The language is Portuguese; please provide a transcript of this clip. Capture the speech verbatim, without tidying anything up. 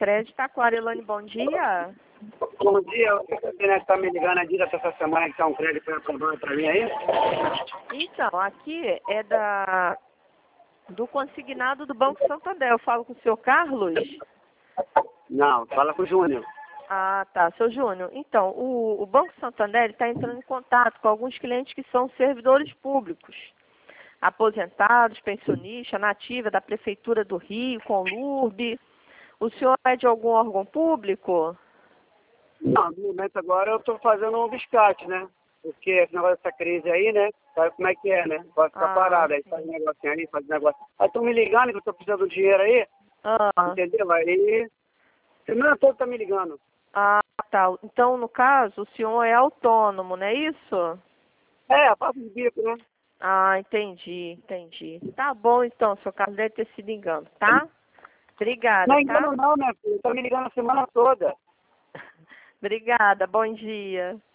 Crédito Taquara. Elane, bom dia. Bom dia, você está me ligando a direto essa semana que está um crédito aprovado para mim aí? Então, aqui é da do consignado do Banco Santander. Eu falo com o senhor Carlos? Não, fala com o Júnior. Ah, tá, seu Júnior. Então, o, o Banco Santander está entrando em contato com alguns clientes que são servidores públicos, aposentados, pensionistas, nativa da Prefeitura do Rio, Conlurb. O senhor é de algum órgão público? Não, no momento agora eu estou fazendo um biscate, né? Porque esse negócio dessa crise aí, né? Sabe como é que é, né? Pode ficar Ah, parado, aí sim. faz um negocinho aí, faz um negócio. Aí estão me ligando que eu estou precisando de dinheiro aí, Ah, entendeu? Aí, semana toda tá me ligando. ah, tá. Então, no caso, o senhor é autônomo, não é isso? É, faço os bicos, né? Ah, entendi, entendi. Tá bom, então, seu Carlos deve ter sido engano, tá? Obrigada, Não é tá? engano não, minha filha. Tá me ligando a semana toda. Obrigada, bom dia.